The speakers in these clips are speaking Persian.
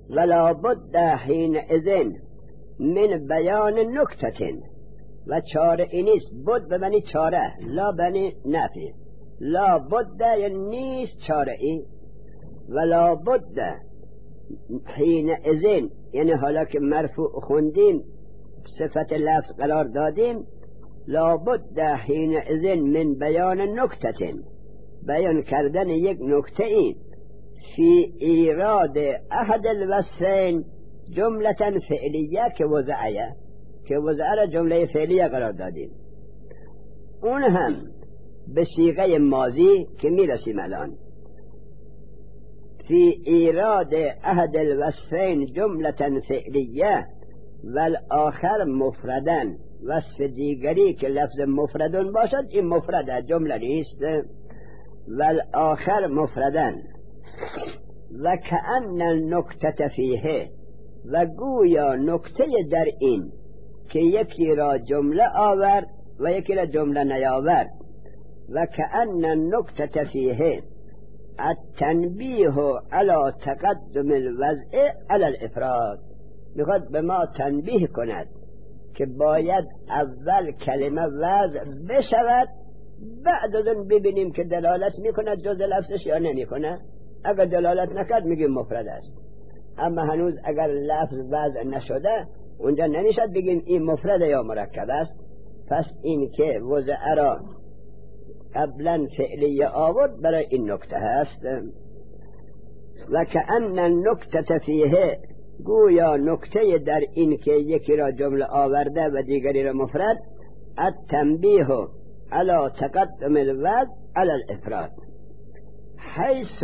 ولا بد حینئذ من بیان نکته و چاره ای نیست. بد ببنی چاره، لا بنی نفی. لا بد یعنی نیست چاره ای، ولا بد حینئذ یعنی حالا که مرفوع خوندیم صفت لفظ قرار دادیم، لا بد حینئذ من بیان نکته، بیان کردن یک نکته ای، فی ایراد احد الوصفین جملتا فعلیه که وضعه را جمله فعلیه قرار دادیم، اون هم به صیغه ماضی که میرسیم الان. فی ایراد احد الوصفین جملتا فعلیه والآخر مفردن، وصف دیگری که لفظ مفردن باشد این مفرده، جمله نیست. والآخر مفردن و کأن النکته فیه، و گویا نکته در این که یکی را جمله آورد و یکی را جمله نیاورد. و کأن النکته فیه التنبیه علی تقدم الوضع علی الافراد، میخواد به ما تنبیه کند که باید اول کلمه وضع بشود، بعد از اون ببینیم که دلالت میکند جز لفظش یا نمیکنه. اگر دلالت نکرد میگیم مفرد است، اما هنوز اگر لفظ وضع نشده اونجا نمیشد بگیم این مفرد یا مرکب است. پس این که وضع را قبلا فعلی آورد برای این نکته هست. و کأن النکته فیه، گویا نکته در این که یکی را جمله آورده و دیگری را مفرد، التنبیه علی تقدم الوضع علی الافراد، حیث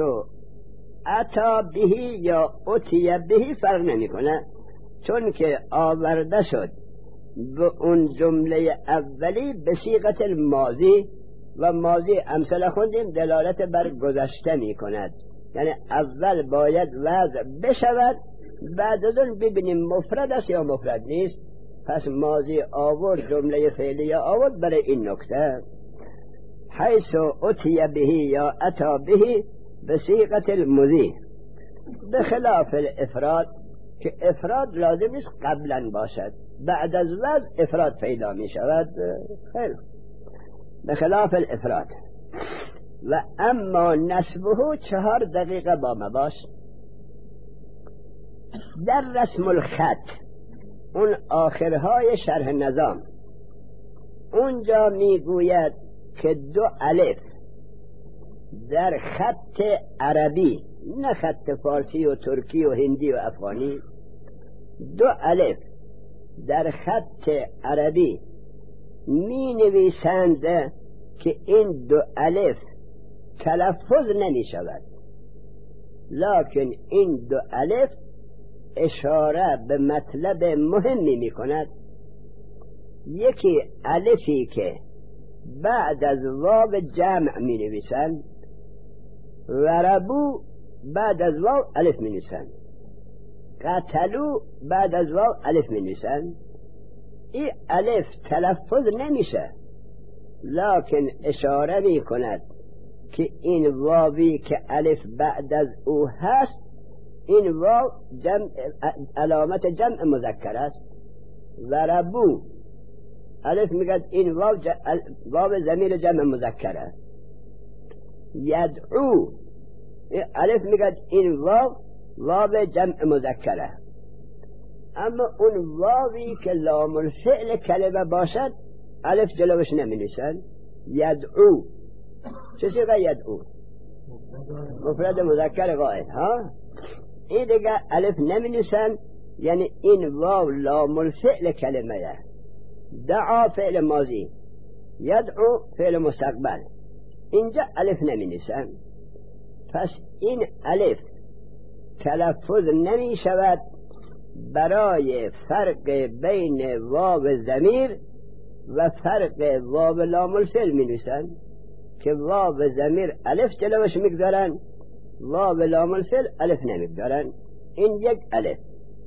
اتا بهی یا اتیه بهی فرق نمی کنه، چون که آورده شد به اون جمله اولی به صیغت الماضی، و ماضی امثله خوندیم دلالت بر گذشته می کند، یعنی اول باید وضع بشود بعد از اون ببینیم مفرد است یا مفرد نیست. پس ماضی آورد جمله فعلی آورد برای این نکته، حیث اتیه بهی یا اتا بهی به صیغت الماضی، به خلاف الافراد که افراد لازم نیست قبلا باشد، بعد از وضع افراد پیدا می شود. خیلی به خلاف الافراد. و اما نسبه 4 دقیقه با ما باش. در رسم الخط اون آخرهای شرح نظام اونجا میگوید که 2 الف در خط عربی، نه خط فارسی و ترکی و هندی و افغانی، 2 الف در خط عربی می نویسند که این 2 الف تلفظ نمی شود، لکن این 2 الف اشاره به مطلب مهمی می کند. یکی الفی که بعد از واو جمع می نویسند، ضربو بعد از واو الف می نویسند، قتلو بعد از واو الف می نویسند. این الف تلفظ نمیشه، لکن اشاره می کند که این واوی که الف بعد از او هست، این واو علامت جمع مذکر است. ضربو الف میگد این واو ضمیر جمع مذکره. یدعو الف میگد این واو جمع مذکره. اما اون واوی که لام الفعل کلمه باشد الف جلوش نمی نویسن. یدعو چه صیغه یدعو؟ مفرد مذکر غائب ها. این دیگه الف نمی نویسن، یعنی این واو لام الفعل کلمه. دعا فعل ماضی، یدعو فعل مستقبل، اینجا الف نمی نویسن. پس این الف تلفظ نمی شود برای فرق بین واو ضمیر و فرق واو لام الفعل می نویسن که واو ضمیر الف جلوش میگذارن، واو لام الفعل الف نمیگذارن. این یک الف.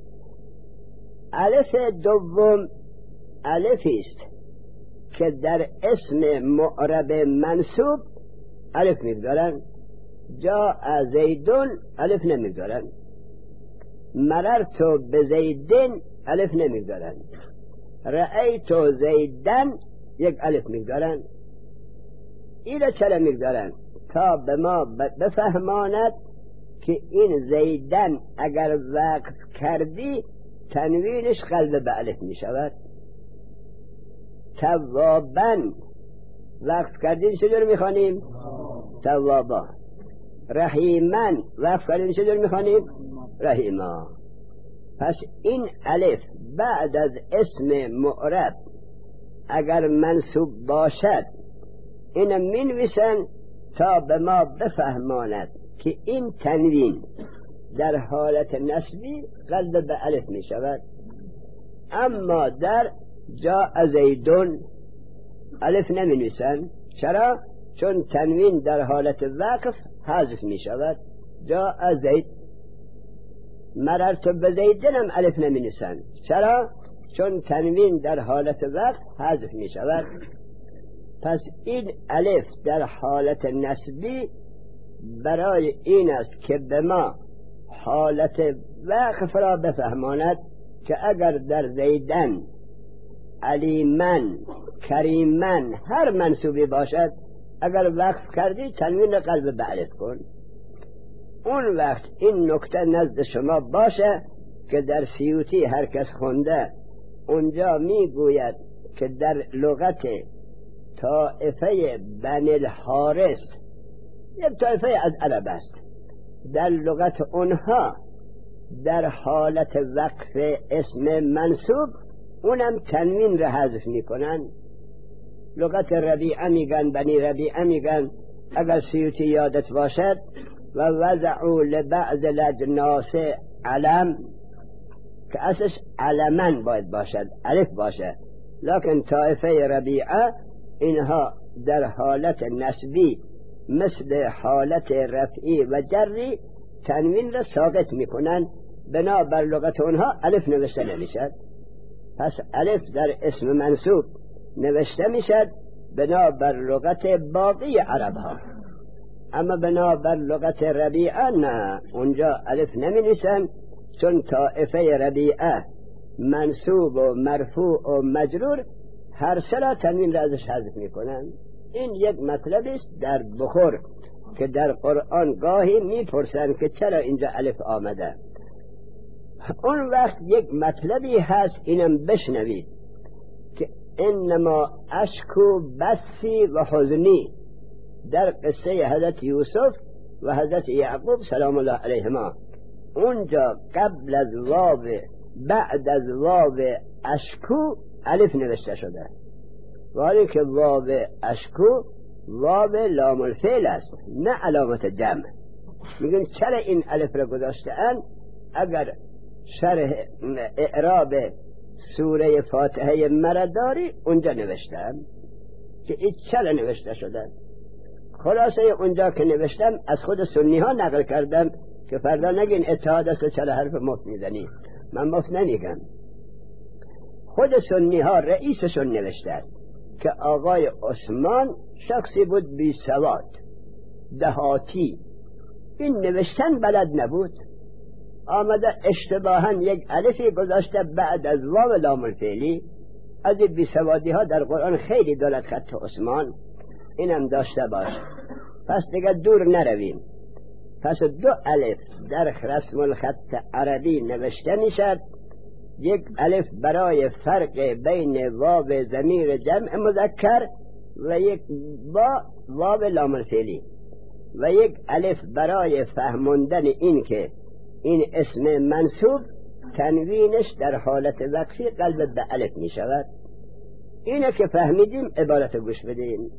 الف دوم الفی است که در اسم معرب منصوب الف میگذارن، جا زیدون الف نمیگذارن. مررتو به زیدن الف نمیگذارن، رأیتو زیدن یک الف میگذارن. اینا چرا میگذارن؟ تا به ما بفهماند که این زیدن اگر وقف کردی تنوینش قلب به الف میشود. توابن وقف کردیم چجور میخوانیم؟ توابا. رحیمن وقف کردیم چجور میخوانیم؟ رحیما. پس این الف بعد از اسم معرب اگر منصوب باشد این منویسن تا به ما بفهماند که این تنوین در حالت نسبی قلب به الف می شود. اما در جاء زیدون الف نمی نویسن. چرا؟ چون تنوین در حالت وقف حذف می شود. جاء زید. مررت به زیدن هم الف نمی نویسن. چرا؟ چون تنوین در حالت وقف حذف می شود. پس این الف در حالت نسبی برای این است که به ما حالت وقف را بفهماند که اگر در زیدن، علیمن، کریمن هر منصوبی باشد اگر وقف کردی تنوین را قلب به الف کن. اون وقت این نکته نزد شما باشه که در سیوطی هر کس خونده اونجا میگوید که در لغت طائفه بنی الحارث یک طائفه از عرب است، در لغت اونها در حالت وقف اسم منصوب اونم تنوین را حذف میکنن. لغت ربیعه میگن، بنی ربیعه میگن. اگر سیوطی یادت باشد و وضعوا لبعض الاجناس علم که اصلش علمن باید باشد، الف باشه، لکن طائفه ربیعه اینها در حالت نسبی مثل حالت رفعی و جری تنوین را ساقط میکنن، بنابر لغت اونها الف نوشته نمیشد. پس الف در اسم منصوب نوشته میشد بنابر لغت باقی عرب ها. اما بنابر لغت ربیعه نه، اونجا الف نمی نویسن، چون طائفه ربیعه منصوب و مرفوع و مجرور هر سه تنوین را ازش حذف میکنن. این یک مطلب است در بخور که در قرآن گاهی میپرسن که چرا اینجا الف آمده. اون وقت یک مطلبی هست اینم بشنوید که انما اشکو بسی و حزنی در قصه حضرت یوسف و حضرت یعقوب سلام الله علیهما. اونجا قبل از واو بعد از واو اشکو الف نوشته شده، ولی که واو اشکو واو لام الفعل است نه علامت جمع. میگن چرا این الف را گذاشتن؟ اگر شرح اعراب سوره فاتحه مرداری اونجا نوشتم که این چرا نوشته شده. خلاصه اونجا که نوشتم از خود سنی ها نقل کردم که فردا نگین اتحاد است چرا حرف مفت میزنی. من مفت نمیگم. خود سنی ها رئیسشون نوشته است که آقای عثمان شخصی بود بی سواد دهاتی، این نوشتن بلد نبود، آمده اشتباها یک الفی گذاشته بعد از واو لام الفعلی. از بی سوادی ها در قرآن خیلی دولت خط عثمان، اینم داشته باش. پس دیگه دور نرویم. پس دو الف در رسم الخط عربی نوشته میشد، یک الف برای فرق بین واو ضمیر جمع مذکر و یک واو لام الفعلی، و یک الف برای فهموندن این که این اسم منصوب تنوینش در حالت وقفی قلب به الف می شود. اینه که فهمیدیم عبارت گوش بدیم.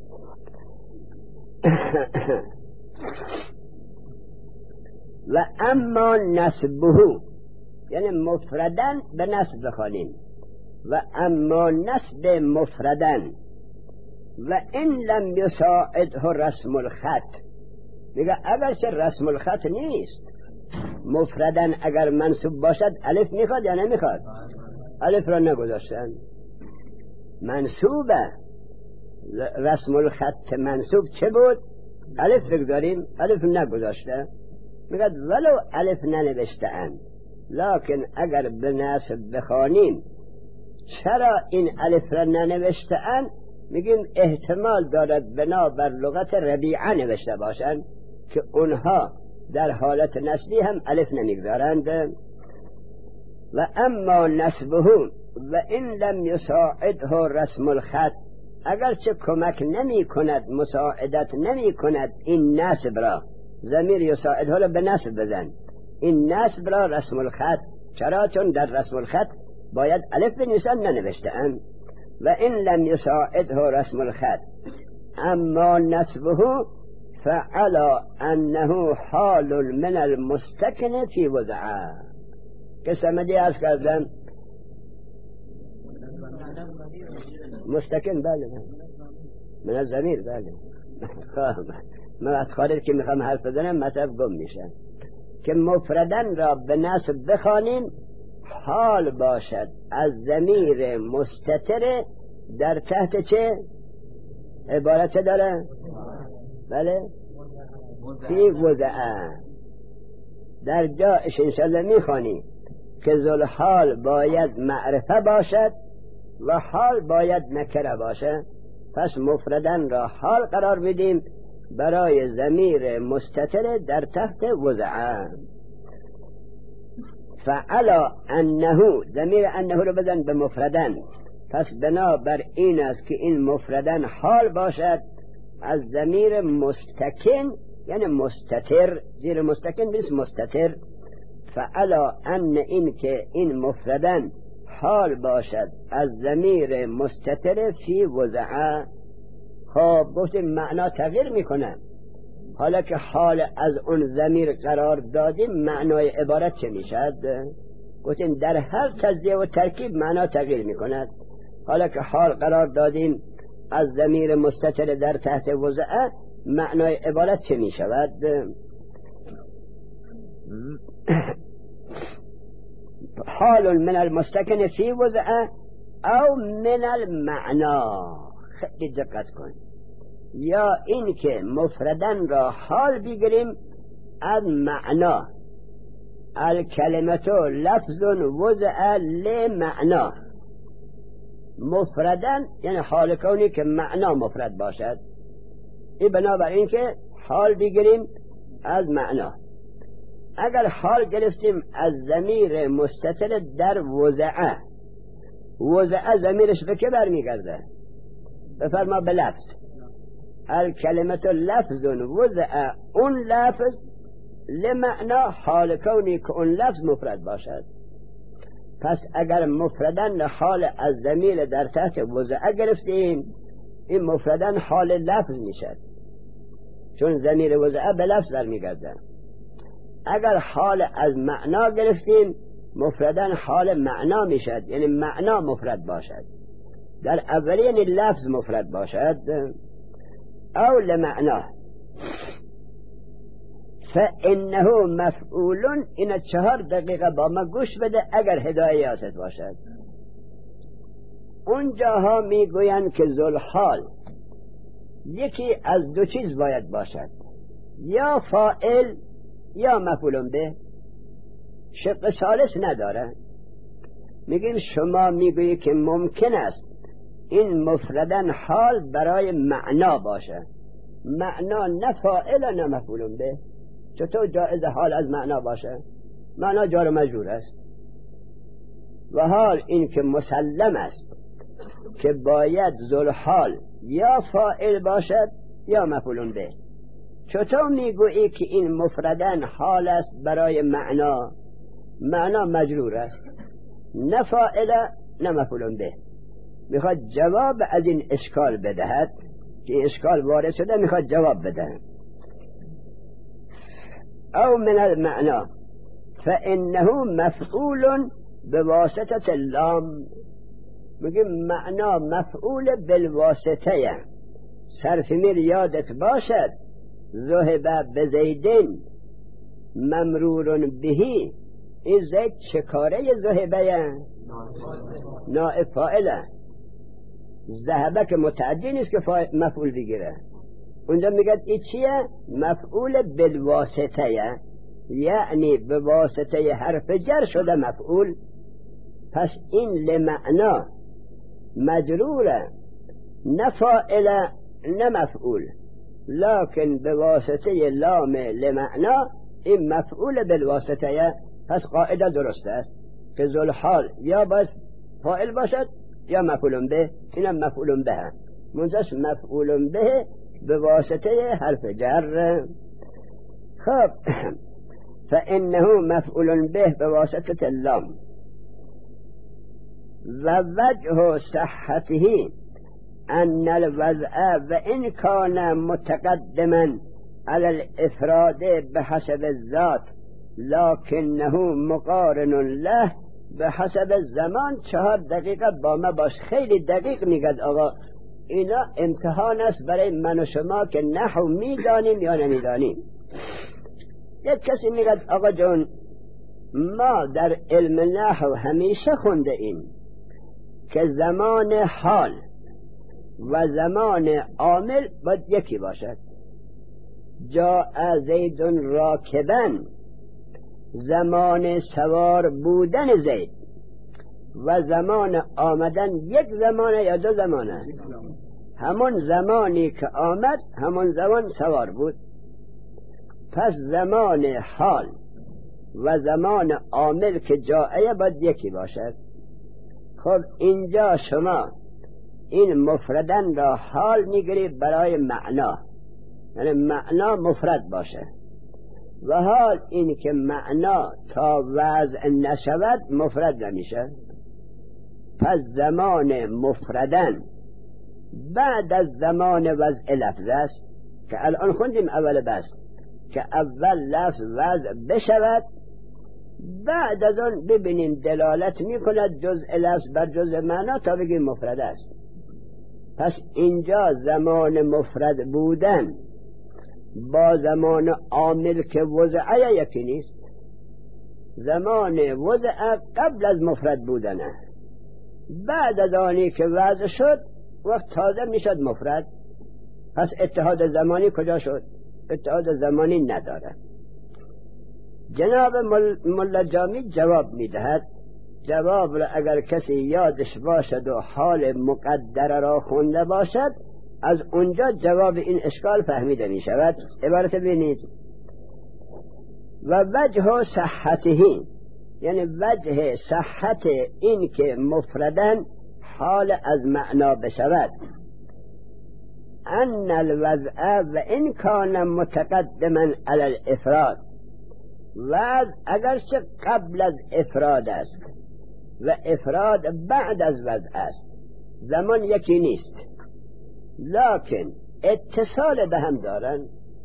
و اما نسبه یعنی مفردن به نسب بخوانیم، و اما نسب مفردن و این لم یساعده رسم الخط، میگه اگرچه رسم الخط نیست مفردن اگر منصوب باشد الف میخواد یا نمیخواد؟ الف را نگذاشتن، منصوبه. رسم الخط منصوب چه بود؟ الف بگذاریم، الف نگذاشته. میگه ولو الف ننوشته اند لکن اگر به نصب بخوانیم چرا این الف را ننوشته‌اند؟ میگیم احتمال دارد بنابر لغت ربیعه نوشته باشند که اونها در حالت نسبی هم الف نمیگذارند. و اما نسبه و این لم یساعده رسم الخط، اگرچه کمک نمی کند، مساعدت نمی کند این نسب را، ضمیر یساعده را به نسب بزن، این نسب را رسم الخط. چرا؟ چون در رسم الخط باید الف بنویسن، ننوشته‌اند. و این لم یساعده رسم الخط اما نسبه فعلا انه حال من المستکن فی وضعه. که سمدی عرض کردم مستکن، بله من از ضمیر، بله من از خارج که میخوام حرف بزنم مطلب گم میشه. که مفردن را به نسب بخوانیم حال باشد از ضمیر مستتر در تحت چه عبارت چه داره؟ بله فی وضعه. در جایش انشالله میخوانی که ذوالحال باید معرفه باشد و حال باید نکره باشه. پس مفردن را حال قرار بدیم برای ضمیر مستتر در تحت وضعه. فعلا انه، ضمیر انه رو بزن به مفردن، پس بنابر این است که این مفردن حال باشد از ضمیر مستکن، یعنی مستتر، زیر مستکن بیس مستتر. فعلا ان، این که این مفردن حال باشد از ضمیر مستتر فی وضعه. خب گفتیم معنا تغییر میکنه، حالا که حال از اون ضمیر قرار دادیم معنای عبارت چه میشد؟ گفتیم در هر تجزیه و ترکیب معنا تغییر میکند. حالا که حال قرار دادیم از ضمیر مستتر در تحت وضعه، معنای عبارت چه میشود؟ حال من المستکن فی وضعه او من المعنا. خیلی دقت کن، یا این که مفردن را حال بگیریم از معنا. الکلمتو لفظ وضع لمعنا. مفردن یعنی حال کونی که معنا مفرد باشد، این بنابراین که حال بگیریم از معنا. اگر حال گرفتیم از ضمیر مستتر در وضعه، وضعه ضمیرش به که برمیگرده؟ بفرما به لفظ. الکلمت لفظ وضع اون لفظ لمعنا، حال کونی که اون لفظ مفرد باشد. پس اگر مفردن حال از ضمیر در تحت وضع گرفتیم، این مفردن حال لفظ میشد، چون ضمیر وضع به لفظ برمیگرده. اگر حال از معنا گرفتیم، مفردن حال معنا میشد، یعنی معنا مفرد باشد. در اولین لفظ مفرد باشد. او لمعنا فانه مفعول. این 4 دقیقه با ما گوش بده اگر هدایتت باشد. اونجاها میگویند که ذوالحال یکی از دو چیز باید باشد، یا فاعل یا مفعول به، شق ثالث نداره. میگیم شما میگویی که ممکن است این مفردن حال برای معنا باشه، معنا نه فاعل نه مفعول به. چطور جایز حال از معنا باشه؟ معنا جار و مجرور است. و حال این که مسلم است که باید ذوالحال یا فاعل باشد یا مفعول به. چطور میگویی که این مفردن حال است برای معنا؟ معنا مجرور است، نه فاعل نه مفعول به. میخواد جواب از این اشکال بدهد که اشکال وارد شده، میخواد جواب بدهد. او من المعنا فانه مفعول بواسطه اللام. میگه معنا مفعول بالواسطه. صرف میر یادت باشد ذهب بزیدن ممرور بهی. این زید چه کاره ذهبه؟ نائب فاعله. ذهبه که متعدی نیست که مفعول بگیره. اونجا میگه این چیه؟ مفعول بالواسطه. یعنی به واسطه حرف جر شده مفعول. پس این لمعنا مجروره، نه فاعل نه مفعول، لکن به واسطه لام لمعنا این مفعول بالواسطه. پس قاعده درست است که ذوالحال یا باید فاعل باشد یا مفعول به. اینم مفعول به، منجش مفعول به واسطه حرف جر. خب فإنه مفعول به واسطة اللام. ووجه صحته أن الوضع وإن كان متقدما على الإفراد بحسب الذات لكنه مقارن له بحسب الزمان. 4 دقیقه با ما باش، خیلی دقیق میگد آقا. اینا امتحان است برای من و شما که نحو میدانیم یا نمیدانیم. یک کسی میگد آقا جون ما در علم نحو همیشه خونده ایم که زمان حال و زمان عامل باید یکی باشد. جاء زید راکبا، زمان سوار بودن زید، و زمان آمدن یک زمانه یا 2 زمانه؟ همون زمانی که آمد همون زمان سوار بود. پس زمان حال و زمان عامل که جاءه باید یکی باشد. خب اینجا شما این مفردن را حال میگیری برای معنا، یعنی معنا مفرد باشه، و حال این که معنا تا وضع نشود مفرد نمیشه. پس زمان مفردن بعد از زمان وضع لفظ است که الان خوندیم اول بس که اول لفظ وضع بشود، بعد از آن ببینیم دلالت میکند جزء لفظ بر جزء معنا تا بگیم مفرد است. پس اینجا زمان مفرد بودن با زمان عامل که وضعه یکی نیست. زمان وضع قبل از مفرد بودنه، بعد از آنی که وضع شد وقت تازه میشد مفرد. پس اتحاد زمانی کجا شد؟ اتحاد زمانی نداره. جناب ملا جامی جواب میدهد. جواب را اگر کسی یادش باشد و حال مقدره را خونده باشد از اونجا جواب این اشکال فهمیده می شود. عبارت بینید: و وجه صحته، یعنی وجه صحت این که مفردن حال از معنا بشود، ان الوضع و ان کان متقدما علی الافراد، وضع اگرچه قبل از افراد است و افراد بعد از وضع است، زمان یکی نیست، لکن اتصال به هم دارن.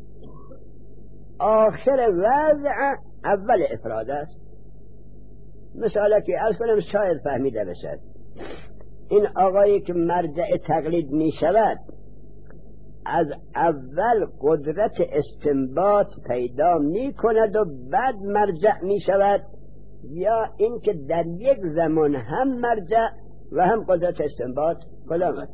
آخر وضع اول افراد است. مثلا که عرض کنم شاید فهمیده بشد، این آقایی که مرجع تقلید می شود از اول قدرت استنباط پیدا می کند و بعد مرجع می شود، یا اینکه در یک زمان هم مرجع و هم قدرت استنباط؟ کدامه؟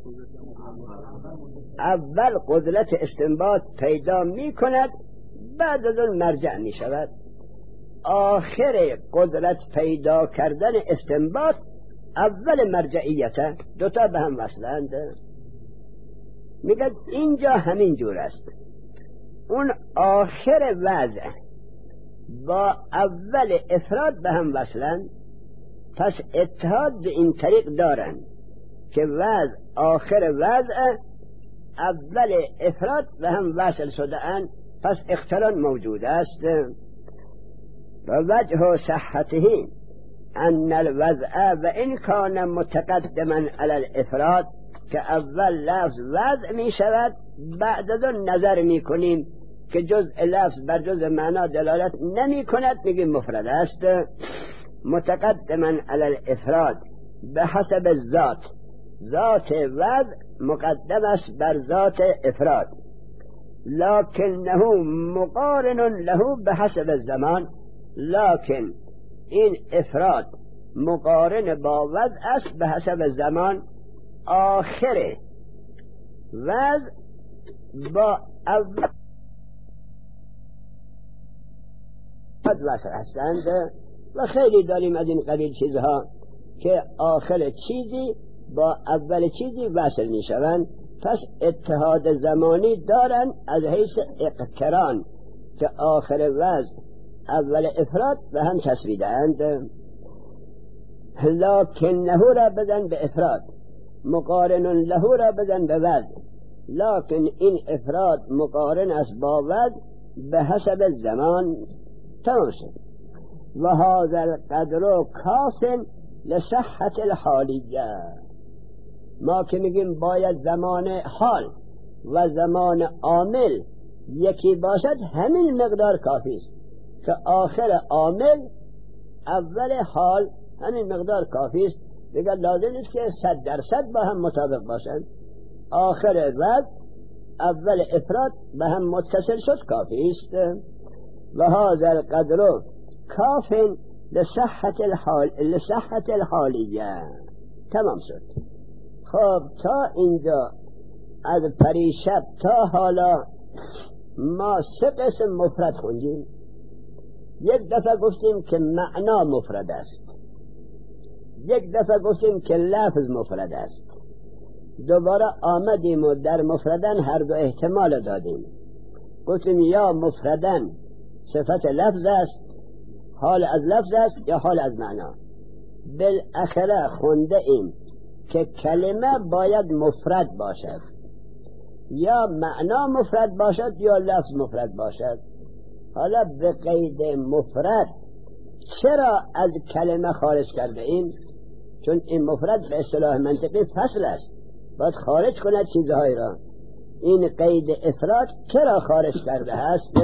اول قدرت استنباط پیدا می کند بعد از اون مرجع می شود. آخر قدرت پیدا کردن استنباط اول مرجعیت، دوتا به هم وصلند. میگه اینجا همین جور است. اون آخر وضع با اول افراد به هم وصلند. پس اتحاد به این طریق دارن که وضع آخر وضع اول افراد به هم وصل شده اند، پس اقتران موجود است. و وجه صحته ان الوضع و ان کان متقدما علی الافراد، که اول لفظ وضع می شود، بعد از اون نظر می کنیم که جزء لفظ بر جزء معنا دلالت نمی کند، میگیم مفرد است. متقدما علی الافراد به حسب الذات، ذات وضع مقدم است بر ذات افراد، لکنه مقارن له به حسب الزمان، لکن این افراد مقارن با وضع است به حسب زمان. آخر وضع با اول وصل هستند و خیلی داریم از این قبیل چیزها که آخر چیزی با اول چیزی وصل می شوند. پس اتحاد زمانی دارن از حیث اقتران که آخر وضع اول افراد و هم تصویدند. لکنه را بزن به افراد، مقارن له را بزن به وضع، لکن این افراد مقارن است با وضع به حسب زمان. تمام شد. و هذا القدر کاف لصحت الحالیه. ما که میگیم باید زمان حال و زمان عامل یکی باشد، همین مقدار کافی است که آخر عامل اول حال همین مقدار کافی است. دیگر لازم نیست که 100% با هم مطابق باشند. آخر وضع اول افراد به هم متصل شد کافی است. و هذا القدر کاف لصحت الحالیه. تمام شد. خب تا اینجا از پریشب تا حالا ما 3 قسم مفرد خوندیم. یک دفعه گفتیم که معنا مفرد است، یک دفعه گفتیم که لفظ مفرد است، دوباره آمدیم و در مفردن هر دو احتمال دادیم. گفتیم یا مفردن صفت لفظ است، حال از لفظ است، یا حال از معنا. بالاخره خونده ایم که کلمه باید مفرد باشد، یا معنا مفرد باشد یا لفظ مفرد باشد. حالا به قید مفرد چرا از کلمه خارج کرده ایم؟ چون این مفرد به اصطلاح منطقی فصل است، باید خارج کند چیزهای را. این قید افراد چرا خارج کرده است؟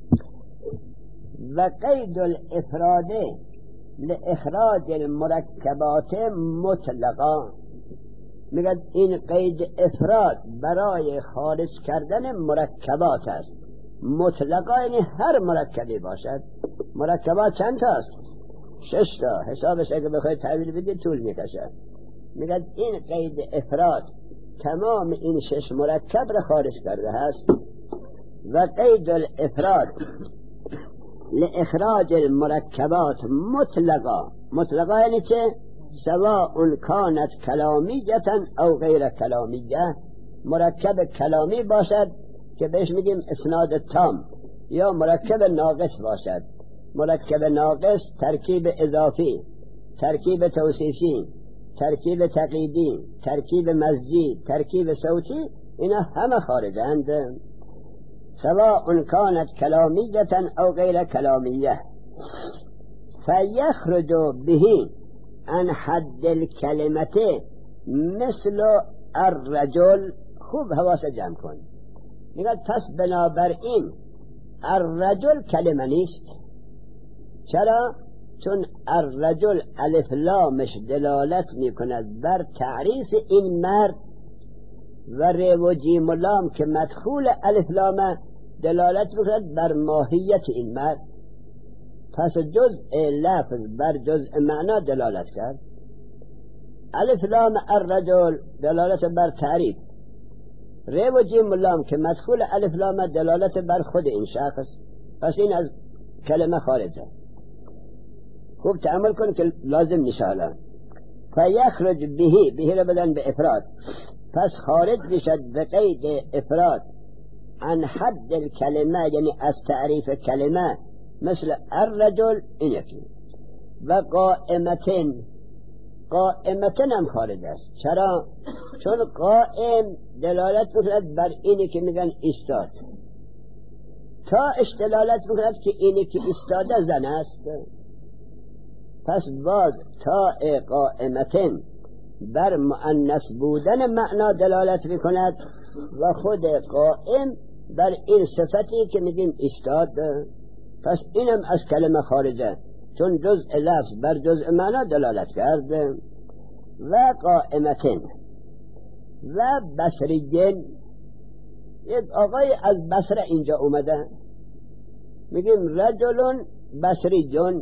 و قید الافراد لاخراج المرکبات مطلقا. میگه این قید افراد برای خارج کردن مرکبات است. مطلقا یعنی هر مرکبی باشد. مرکبات چند تا است؟ 6 تا. حسابش اگه بخواید تعبیر بدید طول میکشه. میگه این قید افراد تمام این 6 مرکب را خارج کرده است. و قید الافراد لاخراج المرکبات مطلقا. مطلقا یعنی چه؟ سواء کانت کلامیه او غیر کلامیه. مرکب کلامی باشد که بهش میگیم اسناد تام، یا مرکب ناقص باشد. مرکب ناقص ترکیب اضافی، ترکیب توصیفی، ترکیب تقییدی، ترکیب مزجی، ترکیب صوتی، اینا همه خارجند. سواء کانت کلامیه او غیر کلامیه فیخرج به عن حد الکلمت مثل الرجل. خوب حواس جمع کن. میگه پس بنابراین الرجل کلمه نیست. چرا؟ چون الرجل الف لامش دلالت میکند بر تعریف این مرد، و ر و جیم و لام که مدخول الف لامه دلالت میکند بر ماهیت این مرد. پس جزء لفظ بر جزء معنا دلالت کرد. الف لام الرجل دلالت بر تعریف، ر و جیم و لام که مدخول الف لام دلالت بر خود این شخص. پس این از کلمه خارجه. خوب تعامل کن که لازم نشاله. فیخرج به را بدن به افراد، پس خارج بشد به قید افراد عن حد الکلمه، یعنی از تعریف کلمه، مثل الرجل این یکی. و قائمتن، قائمتن هم خارج است. چرا؟ چون قائم دلالت میکند بر اینی که میگن ایستاد، تا دلالت میکند که اینی که ایستاده زن است. پس باز تا قائمتن بر مؤنث بودن معنا دلالت میکند، و خود قائم بر این صفتی که میگیم ایستاد. پس اینم از کلمه خارجه، چون جزء لفظ بر جزء معنا دلالت کرد. و قائمتن و بصریین. یک آقای از بصره اینجا اومده، میگیم رجل بصریون.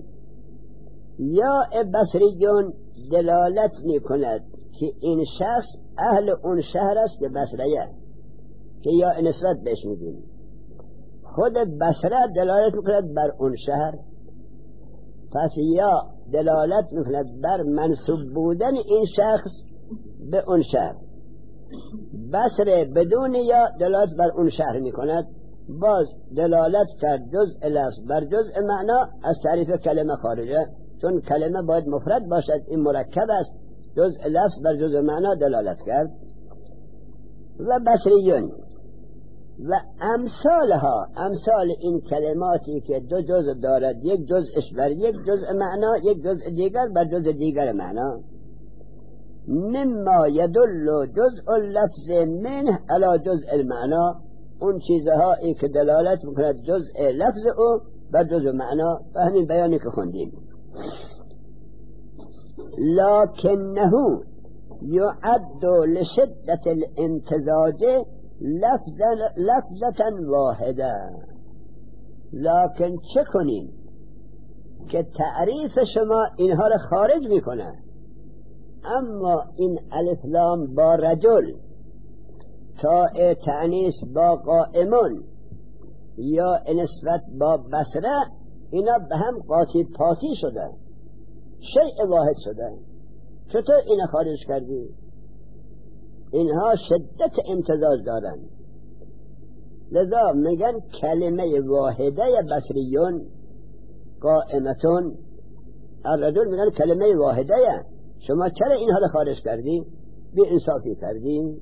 یا بصریون دلالت میکند که این شخص اهل اون شهر است که بصره، که یا نسبت بهش میگیم. خود بصره دلالت میکند بر اون شهر. پس یا دلالت میکند بر منسوب بودن این شخص به اون شهر. بصره بدون یا دلالت بر اون شهر میکند، باز دلالت کرد جزء لفظ بر جزء معنا از تعریف کلمه خارجه، چون کلمه باید مفرد باشد، این مرکب است، جزء لفظ بر جزء معنا دلالت کرد. و بصریون و امثالها، امثال این کلماتی که دو جزء دارد، یک جزءش بر یک جزء معنا، یک جزء دیگر بر جزء دیگر معنا، مما یدل جزء اللفظ منه علی جزء المعنا، اون چیزهایی که دلالت میکند جزء لفظ او بر جزء معنا، و همین بیانی که خوندیم. لکنه یعد لشدت الامتزاج لفظة واحده. لکن چه کنیم که تعریف شما اینها را خارج میکنه، اما این الف لام با رجل، تاء تأنیث با قائمون، یا نسبت با بصره، اینا به هم قاطی پاتی شده، شیء واحد شده. چطور اینا خارج کردی؟ اینها شدت امتزاج دارن، لذا میگن کلمه واحده بصریون قائمتون. الرجل میگن کلمه واحده، شما چرا اینها رو خارج کردی؟ بی انصافی کردی.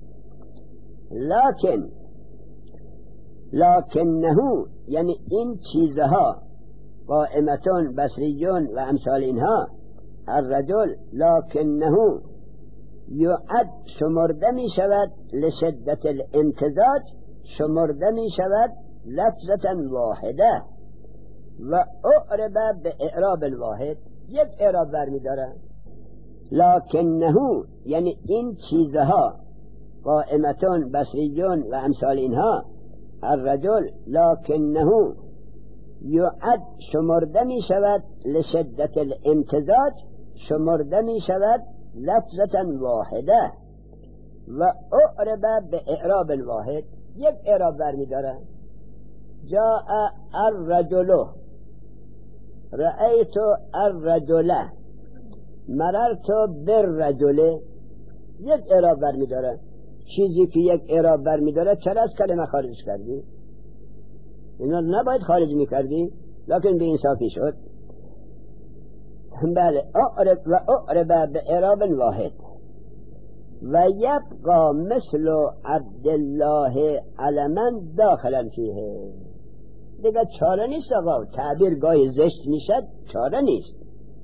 لکنه یعنی این چیزها، قائمتون، بصریون و امثال اینها، الرجل لکنه یعد شمرده می شود لشدت الامتزاج، شمرده می شود لفظة واحده، و اعرب به اعراب الواحد، یک اعراب برمی داره. لکنه یعنی این چیزها، قائمتون، بصریون و امثال اینها، الرجل لکنه یعد شمرده می شود لشدت الامتزاج، شمرده می شود لفظة واحده، و اعرب به اعراب الواحد، یک اعراب برمی داره. جاء الرجل، رأیت الرجل، مررت بالرجل، یک اعراب برمی داره. چیزی که یک اعراب برمی داره چرا از کلمه خارج کردی؟ اینا نباید خارج می کردی، لکن به انصافی شد. بله، اعرب به اعراب واحد. و یبقى مثل عبدالله علما داخلا فیه. دیگه چاره نیست آقا، تعبیر گاهی زشت میشد، چاره نیست.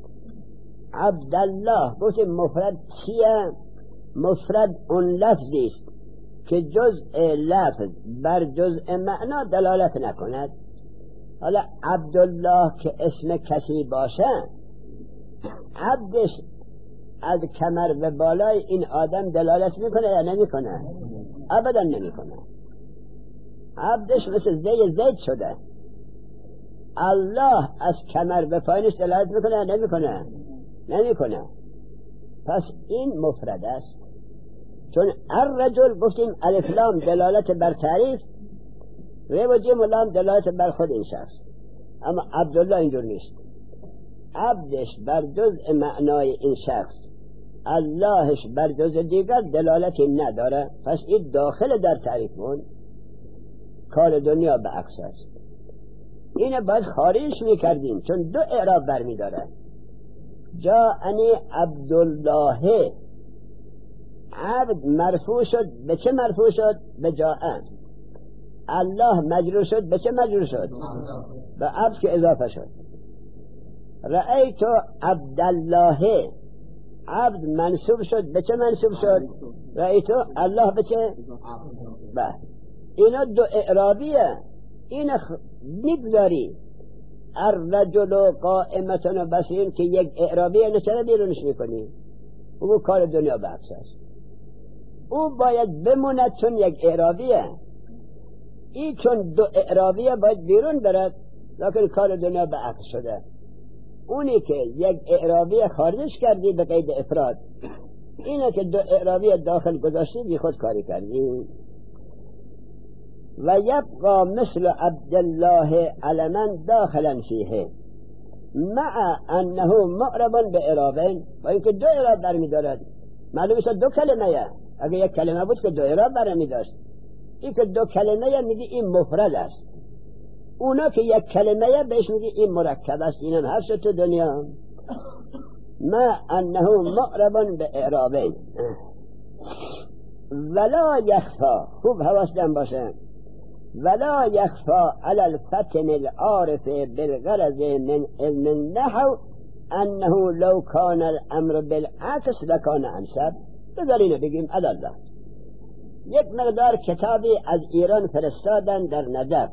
عبدالله گفتیم مفرد چیه؟ مفرد اون لفظی است که جزء لفظ بر جزء معنا دلالت نکند. حالا عبدالله که اسم کسی باشه، عبدش از کمر به بالای این آدم دلالت میکنه یا نمیکنه؟ ابدا نمیکنه. عبدش مثل زید شده. الله از کمر به پایینش دلالت میکنه یا نمیکنه؟ نمیکنه. پس این مفرد است. چون الرجل گفتیم الف لام دلالت بر تعریف، ر و جیم و لام دلالت بر خود این شخص، اما عبدالله اینجور نیست. عبدش بر جزء معنای این شخص، اللهش بر جزء دیگر دلالتی نداره، پس این داخل در تعریف مون. کار دنیا به عکس است. اینه باید خارجش میکردیم، چون دو اعراب برمی داره. جاءنی عبدالله، عبد مرفوع شد، به چه مرفوع شد؟ به جاءن. الله مجرور شد، به چه مجرور شد؟ به عبد که اضافه شد. رأیت عبدالله، عبد منصوب شد، به چه منصوب شد؟ رأیت الله به چه؟ به اینا دو اعرابیه. اینا نگذاری الرجل قائمتون بسین که یک اعرابیه، اینو چرا بیرونش میکنی؟ او کار دنیا به عکس است. او باید بموند چون یک اعرابیه، این چون دو اعرابیه باید بیرون برد، لکن کار دنیا به عکس شده. اونی که یک اعرابیه خارجش کردی به قید افراد، اینه که دو اعرابیه داخل گذاشتی بی خود کاری کردی. و یبقى مثل عبدالله علما داخلا فیه، مع انه معرب به اعرابین، با اینکه دو اعراب برمی دارد. معلومه دو کلمه، اگه یک کلمه بود که دو اعراب برمی داشت. این که دو کلمه میگی این مفرد است، اونا که یک کلمه بهش میگی این مرکب است. اینم هر شد تو دنیا. ما انه معرب به اعرابین ولا یخفا، خوب حواسدن باشه، ولا یخفا علی الفتن العارف بالغرض من علم النحو انه لو کان الامر بالعکس لکان انسب. بذارینو بگیم عدالله. یک مقدار کتابی از ایران فرستادن در ندب.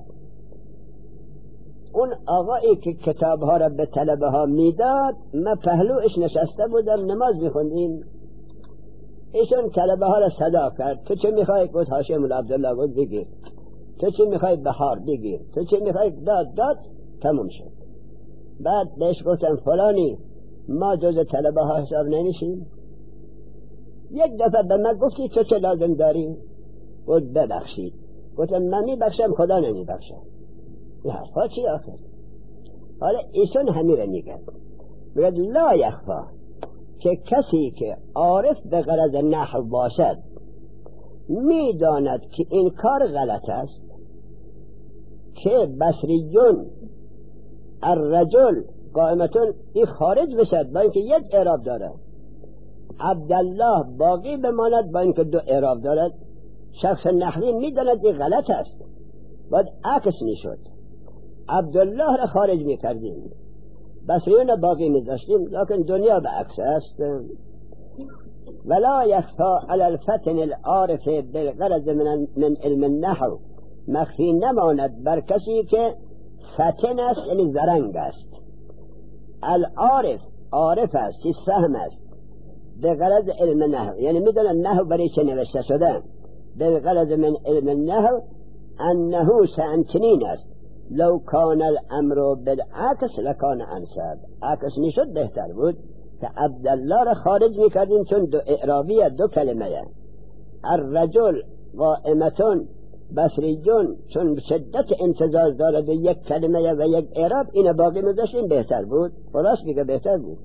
اون آقایی که کتابها را به طلبه ها میداد، ما پهلوش نشسته بودم نماز میخوندیم. ایشون طلبه ها را صدا کرد، تو چه میخوای؟ گفت حاشیه مولا عبدالله. گفت بگیر. تو چه میخوای؟ بهار. بگیر. تو چه میخوای؟ داد. تموم شد. بعد بهش گفتم فلانی ما جز طلبه ها حساب نمیشیم؟ یک دفعه به من گفتی تو چه لازم داری؟ گفت ببخشید. گفتم من میبخشم، خدا نمیبخشم. این حرفا چی آخر؟ حالا ایشون همین را میگه، میگه لا یخفا، که کسی که عارف به غرض نحو باشد میداند که این کار غلط است، که بصریون الرجل قائمتون این خارج بشد با اینکه یک اعراب داره، عبدالله باقی بماند با اینکه دو اعراب دارد. شخص نحوی میداند این غلط است، باید عکس میشد، عبدالله را خارج میکردیم، بصریون باقی میذاشتیم، لکن دنیا به عکس است. ولا یخفا علی الفتن العارف بالغرض من علم النحو، مخفی نماند بر کسی که فتن است، یعنی زرنگ است. العارف عارف است، چیز فهم است، به غرض علم نحو، یعنی میدونه نحو برای چه نوشته شده. به غرض من علم النحو انه سنچنین است، لو کان الامر بالعکس لکان انسب. عکس میشد بهتر بود، که عبدالله را خارج میکردیم چون دو اعرابیه، دو کلمه. الرجل قائمتون بصریون چون شدت امتزاج دارد یک کلمه و یک اعراب، این باقی میذاشتیم بهتر بود. خلاص میگه بهتر بود.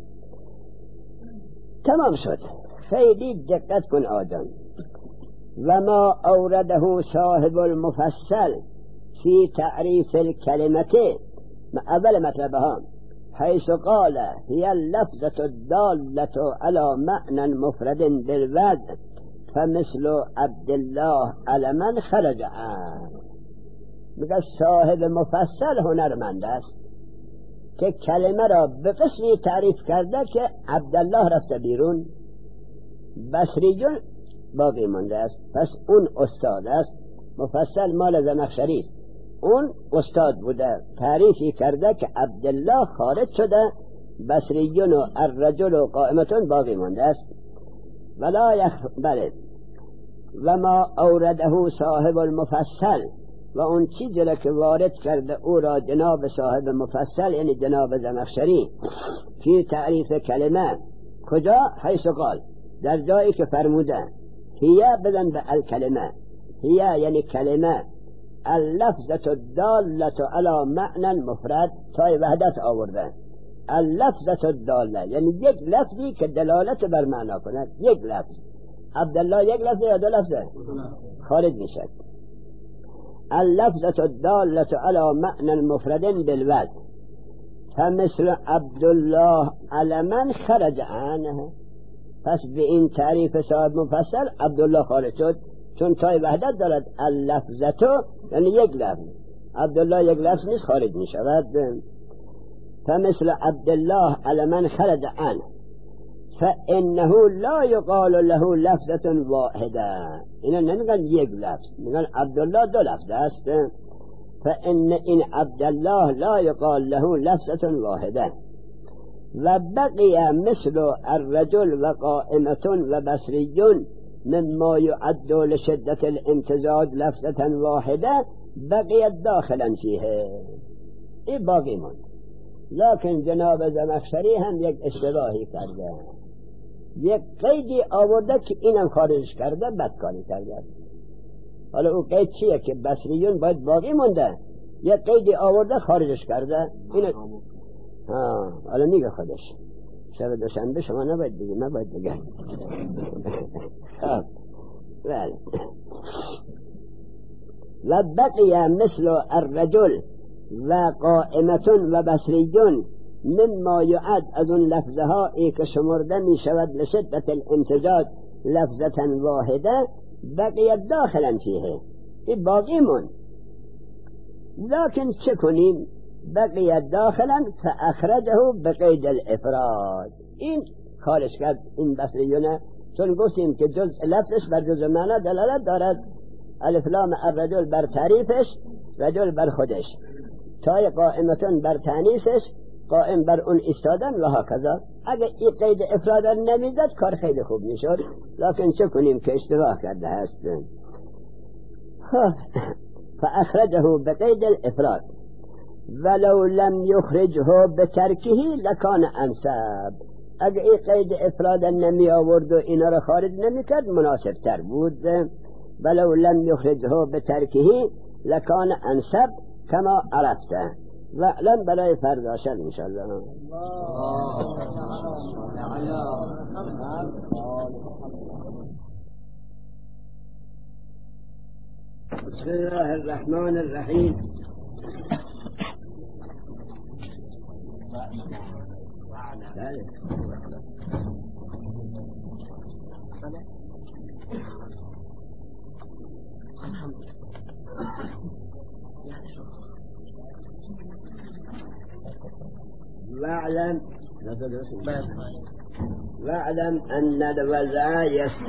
تمام شد. خیلی دقت کن آدم. و ما اورده صاحب المفصل فی تعریف الکلمته، اول مطلبها، حیث قال هی اللفظة الدالة على معنى مفرد بالوضع فمثل عبدالله على من خرج عنه. میگه صاحب مفصل هنرمند است که کلمه را به قسمی تعریف کرده که عبدالله رفته بیرون، بصریون باقی مونده است. پس اون استاد است. مفصل مال زمخشری است، اون استاد بوده، تعریفی کرده که عبدالله خارج شده، بصریون و الرجل و قائمتون باقی مونده است. بله. و ما اورده صاحب المفصل، و اون چیزی را که وارد کرده او را جناب صاحب مفصل، یعنی جناب زمخشری، فی تعریف کلمه، کجا؟ حیث قال، در جایی که فرموده هیه بدن به الکلمه، هیه یعنی کلمه، اللفظة الدالة على معنى مفرد، تای وحدت آورده. اللفظة الدالة یعنی یک لفظی که دلالت بر معنا کند. یک لفظ. عبدالله یک لفظه یا دو لفظه؟ خارج میشه. اللفظة الدالة على معنى مفرد بالوضع فمثل عبدالله على من خرج عنه. پس به این تعریف صاحب مفصل عبدالله خارج شد، چون تای وحدت دارد. اللفظة یعنی یک لفظ، عبدالله یک لفظ نیست، خارج می شود. فمثل عبدالله على من خرج عنه فانه لا يقال له لفظة واحده. اینا نمیگن یک لفظ، میگن عبدالله دو لفظ است. فان این عبدالله لا يقال له لفظة واحده. و بقي مثل الرجل و قائمتون و بصریون مما يعد لشدة الامتزاج لفظة واحده بقيت داخلا فيه. این باقی ماند. لكن جناب زمخشری هم یک اشتباهی کرده، یک قیدی آورده که اینم خارج کرده، بدکاری کرده است. حالا او قید چیه؟ که بصریون باید باقی مونده، یک قیدی آورده خارجش کرده. حالا میگه خودش شب دوشنبه شما نباید بگی، نباید بگه. خب بله. و بقیه مثل الرجل و قائمتون و بصریون مما یعد از اون لفظه هایی که شمرده می شود لشدت الامتزاج لفظة واحده بقیه داخلا فیه، این باقی من. لكن چه کنیم؟ بقیه داخلا فاخرجه بقید الافراد، این خارج کرد این بصریونه، چون گفتیم که جزء لفظش بر جزء معنی دلالت دارد. الف لام الرجل بر تعریفش، رجل بر خودش، تای قائمتون بر تانیسش، قائم بر اون ایستادن و هکذا. اگه این قید افراد نمیزد کار خیلی خوب میشد، لکن چه کنیم که اشتباه کرده هست. فاخرجه بقید الافراد ولو لم یخرجه بترکه لکان انسب، اگه این قید افراد نمی آورد و اینا را خارج نمی کرد مناسب تر بود. ولو لم یخرجه بترکه لکان انسب کما عرفته. واعلم برای فردا شب انشاءالله. بسم الله الرحمن الرحیم. واعلم أن الوضع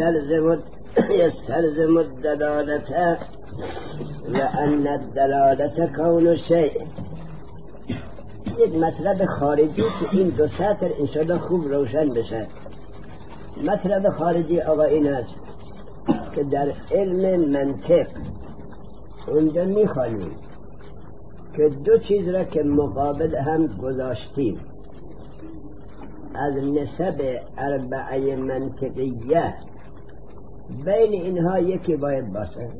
يستلزم الدلالة، وأن الدلالة كون الشيء. یک مطلب خارجی که این دو سطر انشاءالله خوب روشن بشه. مطلب خارجی آقا این است که در علم منطق اونجا میخوانیم که دو چیز را که مقابل هم گذاشتیم از نسب اربعه منطقیه بین اینها یکی باید باشه.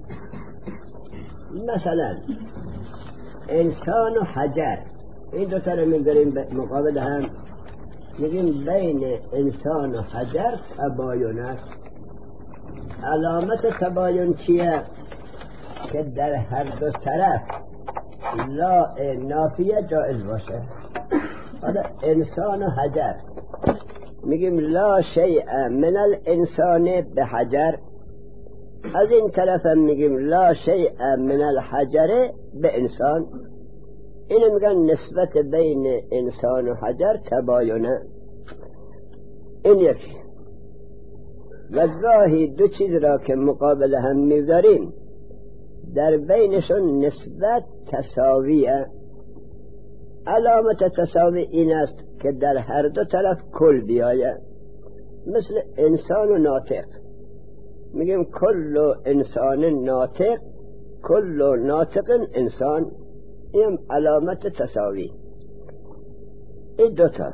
مثلا انسان و حجر، این دو تا رو میگذاریم مقابل هم، میگیم بین انسان و حجر تباین است. علامت تباین چیه؟ که در هر دو طرف لا نافیه جائز باشه. حالا انسان و حجر میگیم لا شیء من الانسان بحجر، از این طرف هم میگیم لا شیء من الحجر به انسان. اینو میگن نسبت بین انسان و حجر تباینه. این یکی. و گاهی دو چیز را که مقابل هم میذاریم در بینشون نسبت تساویه. علامت تساوی این است که در هر دو طرف کل بیایه. مثل انسان و ناطق، میگیم کل انسان ناطق، کل ناطق انسان، این علامت تساوی. این دوتا.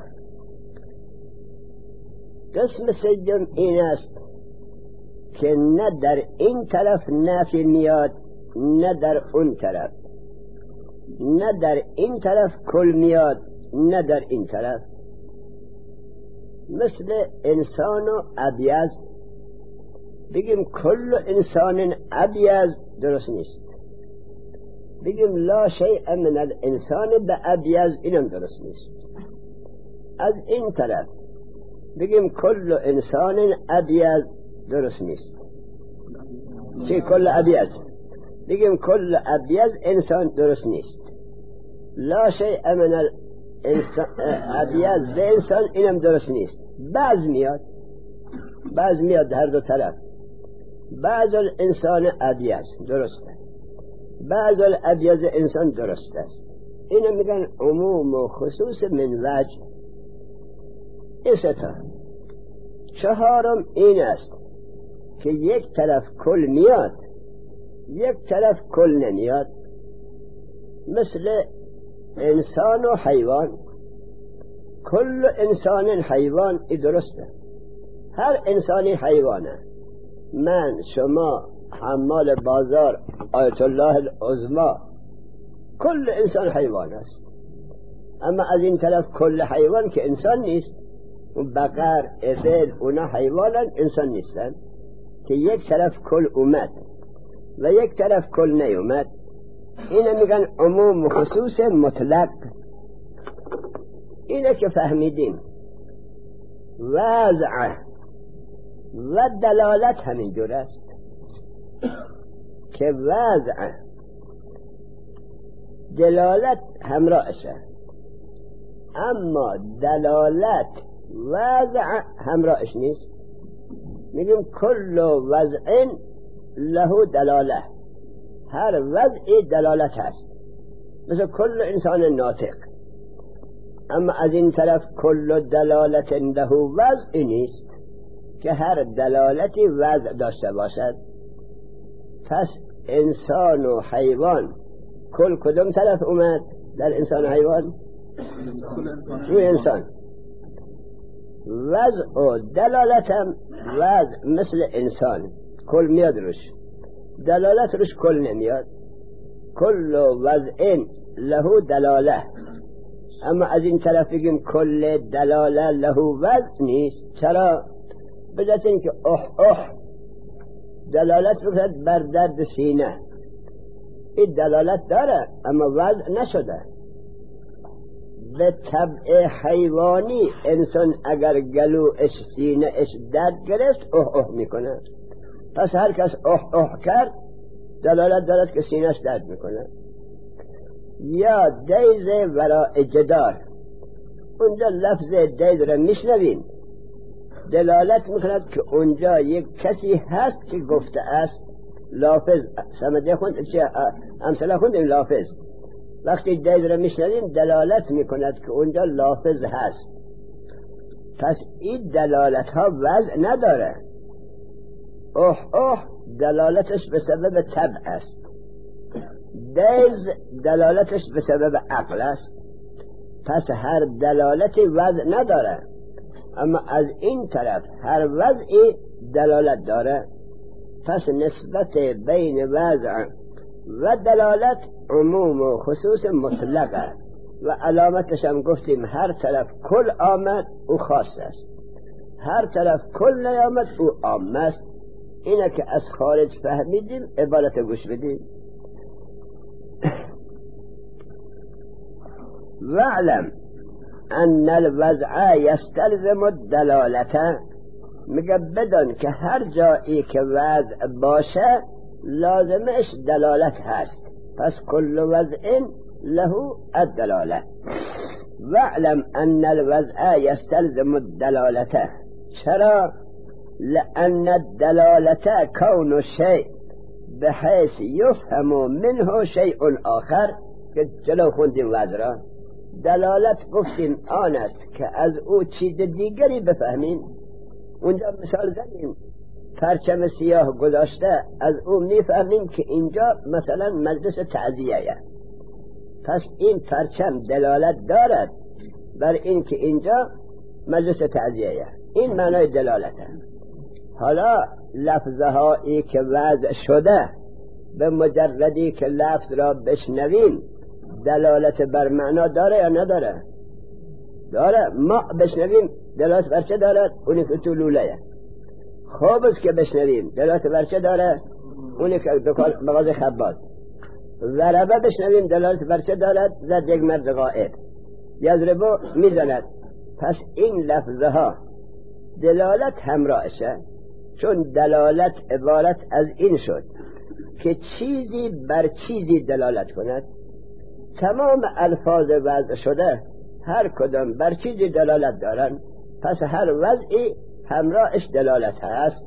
قسم سوم این است که نه در این طرف نفی میاد نه در اون طرف، نه در این طرف کل میاد نه در این طرف. مثل انسان و ابیض، بگیم کل انسان ابیض درست نیست. بگیم لا شیء من الانسان به ابیض، اینم درست نیست. از این طرف بگیم کل انسان ابیض درست نیست. چه کل ابیض؟ بگیم کل ابیض انسان درست نیست. لا شیء من الانسان ابیض به انسان، اینم درست نیست. بعض میاد هر دو طرف. بعض الانسان ابیض درسته، بعض الابیض انسان درست است. اینو میگن عموم و خصوص من وجه. این ستا. چهارم این است که یک طرف کل میاد یک طرف کل نمیاد. مثل انسان و حیوان، کل انسان حیوان، ای درسته، هر انسانی حیوانه. من، شما، حمال بازار، آیت الله العظمی، کل انسان حیوان است. اما از این طرف کل حیوان که انسان نیست، بقر، ابل، اونا حیوانن، انسان نیستن، که یک طرف کل اومد و یک طرف کل نیومد. اینه میگن عموم و خصوص مطلق. اینه که فهمیدیم. وضع و دلالت همینجور است که وضع دلالت همراهشه، اما دلالت وضع همراهش نیست. میگیم کل وضع له دلاله، هر وضعی دلالت هست، مثل کل انسان ناطق. اما از این طرف کل دلالت له وضع نیست که هر دلالتی وضع داشته باشد. پس انسان و حیوان کل کدوم طرف اومد در انسان و حیوان؟ روی انسان. وضع و دلالت هم وضع مثل انسان کل میاد روش، دلالت روش کل نمیاد. کل وضع له دلاله، اما از این طرف بگیم کل دلاله له وضع نیست. چرا؟ بجات این که دلالت بکرد بر درد سینه، این دلالت داره اما وضع نشده. به طبع حیوانی انسان اگر گلوش سینه اش درد گرفت میکنه، پس هر کس کرد دلالت دارد که سینهش درد میکنه. یا دیز وراء جدار، اونجا لفظ دیز را میشنوین، دلالت میکند که اونجا یک کسی هست که گفته است. لافظ سمده خوند امثله خوندیم لافظ. وقتی دیز را میشنویم دلالت میکند که اونجا لافظ هست. پس این دلالت ها وضع نداره. دلالتش به سبب طبع است، دیز دلالتش به سبب عقل است. پس هر دلالتی وضع نداره، اما از این طرف هر وضعی دلالت داره. پس نسبت بین وضع و دلالت عموم و خصوص مطلقه و علامتش هم گفتیم هر طرف کل آمد او خاص است، هر طرف کل نیامد او عام است. اینه که از خارج فهمیدیم، عبارت گوش بدیم. وعلم ان الوضع یستلزم الدلالته، میگه بدان که هر جایی که وضع باشه لازمش دلالت هست. پس کل وضع له الدلاله. وعلم ان الوضع یستلزم الدلالته. چرا؟ لأن الدلالة كون الشيء بحيث يفهم منه شيء آخر. که جلو خوندیم وضع، دلالت گفتیم آن است که از او چیز دیگری بفهمیم. اونجا مثال زدیم پرچم سیاه گذاشته، از او میفهمیم که اینجا مثلا مجلس تعزیه. پس این پرچم دلالت دارد بر این که اینجا مجلس تعزیه. این معنای دلالته. حالا لفظهایی که وضع شده به مجردی که لفظ را بشنویم دلالت بر معنا داره یا نداره؟ داره. ما بشنویم دلالت بر چه دارد؟ اونی که تو لوله. خوبست که بشنویم دلالت بر چه داره؟ اونی که مغازه خباز. ضربه بشنویم دلالت بر چه دارد؟ زد یک مرد غائب. یضربو میزند. پس این لفظها دلالت همراهشه، چون دلالت عبارت از این شد که چیزی بر چیزی دلالت کند. تمام الفاظ وضع شده هر کدام بر چیزی دلالت دارن، پس هر وضعی همراهش دلالت هست.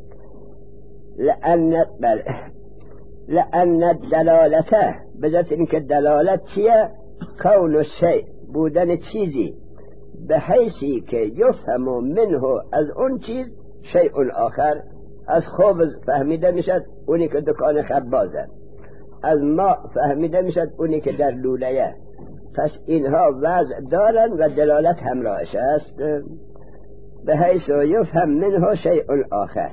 لأن الدلالته بجات این که دلالت چیه؟ کون الشیء، بودن چیزی، به حیثی که یفهم منه از اون چیز شیء آخر. از خبز فهمیده میشد اونی که دکان خبازه، از ما فهمیده میشد اونی که در لوله. پس اینها وضع دارن و دلالت همراهش است. به حیث یفهم منه شیء آخر.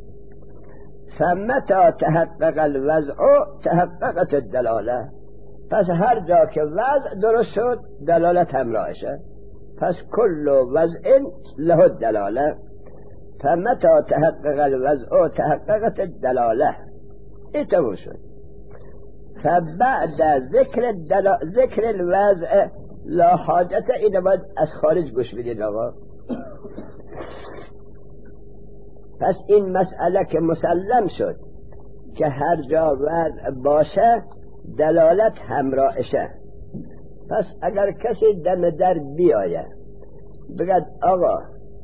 فمتى تحقق الوضع تحققت الدلاله. پس هر جا که وضع درست شد دلالت همراهشه. پس کل وضع له الدلاله، فمتى تحقق الوضع تحققت الدلاله. این تموم شد. فبعد ذکر الوضع لا حاجت. این باید از خارج گوش بدید آقا. پس این مسئله که مسلم شد که هر جا وضع باشه دلالت همراهشه. پس اگر کسی دم در بیایه بگد آقا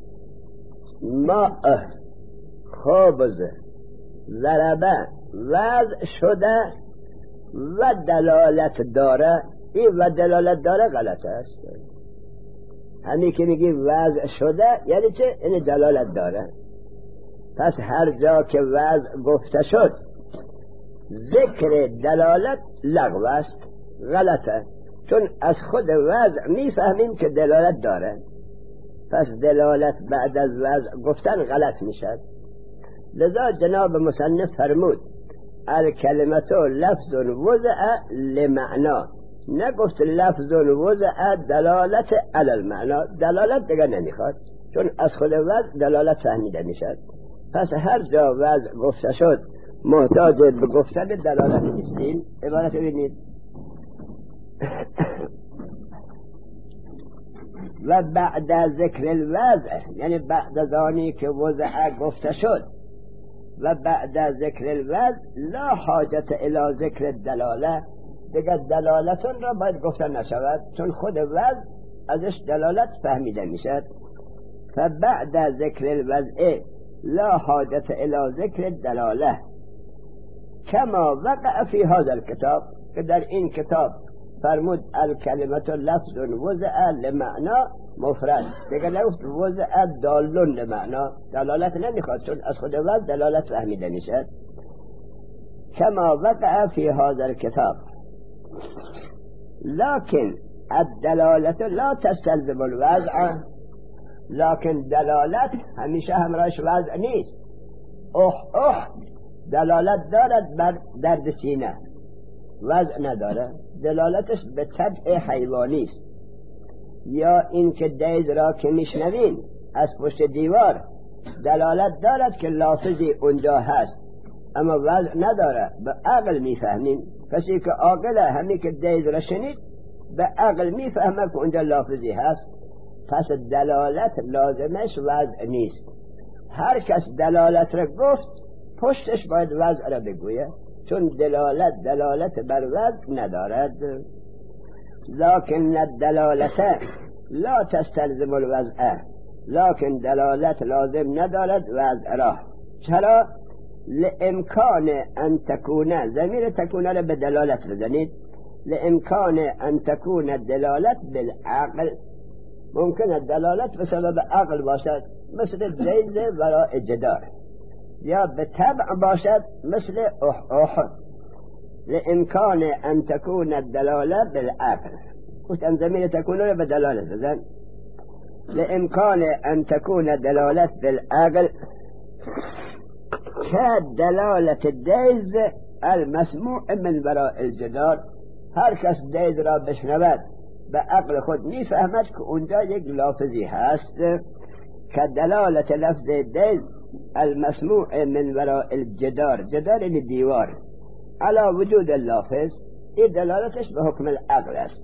ماء خبز ضربه وضع شده و دلالت داره، این و دلالت داره غلط است. همین که میگی وضع شده یعنی چه؟ این دلالت داره. پس هر جا که وضع گفته شد ذکر دلالت لغو است، غلطه، چون از خود وضع میفهمیم که دلالت داره. پس دلالت بعد از وضع گفتن غلط میشد. لذا جناب مصنف فرمود الکلمت لفظ وضع لمعنا، نگفت لفظ وضع دلالت علی المعنا. دلالت دیگه نمیخواد، چون از خود وضع دلالت فهمیده میشد. پس هر جا وضع گفته شد محتاج به گفتن دلالت نیستیم. عبارت ببینید و بعد ذکر الوضع، یعنی بعد از آنی که وضع گفته شد، و بعد ذکر الوضع لا حاجت الی ذکر الدلاله، دیگر دلالتون را باید گفته نشود، چون خود وضع ازش دلالت فهمیده میشد. فبعد ذکر الوضع لا حاجت الی ذکر الدلاله کما وقع فی هذا الکتاب، که در این کتاب فرمود الکلمت لفظ وضع لمعنا مفرد، دیگه لفظ وضع دالون لمعنا، دلالت نمیخواد، چون از خود وضع دلالت فهمیده میشد. کما وقع فی هذا الکتاب لكن الدلالت لا تستلزم الوضع، لكن دلالت همیشه همراهش وضع نیست. دلالت دارد بر درد سینه، وضع نداره. دلالتش به طبع حیوانی است. یا این که دیز را که میشنوین از پشت دیوار دلالت دارد که لافظی اونجا هست، اما وضع نداره، به عقل میفهمیم. کسی که عاقله همین که دیز را شنید به عقل میفهمه که اونجا لافظی هست. پس دلالت لازمش وضع نیست. هر کس دلالت را گفت پشتش باید وضع را بگویه، چون دلالت بر وضع ندارد. لكن الدلالت لا تستلزم الوضع، لكن دلالت لازم ندارد وضع را. چرا؟ لامکان ان تکونه، ضمیر تکونه را به دلالت بزنید، لامکان ان تکونه دلالت بالعقل، ممکن دلالت به سبب عقل باشد، مثل دیز وراء جدار، یا به طبع باشد مثل لامکان ان تكون الدلاله بالعقل. گفتم ضمیر تکون رو به دلالت بزن. لامکان ان تكون دلالت بالعقل که دلالت دیز المسموع من وراء الجدار. هر کس دیز را بشنود به عقل خود میفهمد که اونجا یک لافظی هست، که دلالت لفظ دیز المسموع من وراء الجدار، جدار این دیوار، علا وجود اللافظ، این دلالتش به حکم العقل است.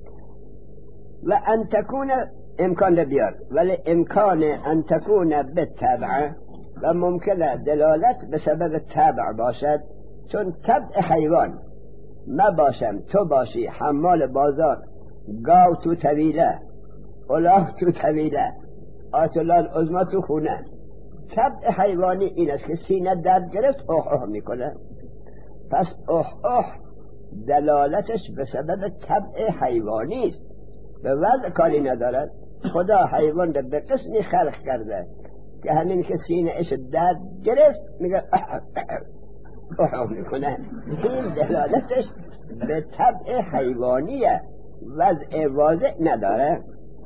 و ان تکون امکان بیار، ولی امکان ان تکون بالطبع، و ممکنه دلالت به سبب طبع باشد، چون طبع حیوان ما باشم تو باشی حمال بازار، گاو تو طویله، الاغ تو طویله، آتلال عظما تو خونه، طبع حیوانی این است که سینه درد گرفت اوه میکنه. پس اوه دلالتش به سبب طبع حیوانی است، به وضع کاری ندارد. خدا حیوان را به قسمی خلق کرده که همین که سینه اش درد گرفت میگه اوه میکنه. این دلالتش به طبع حیوانیه، وضع واضح نداره.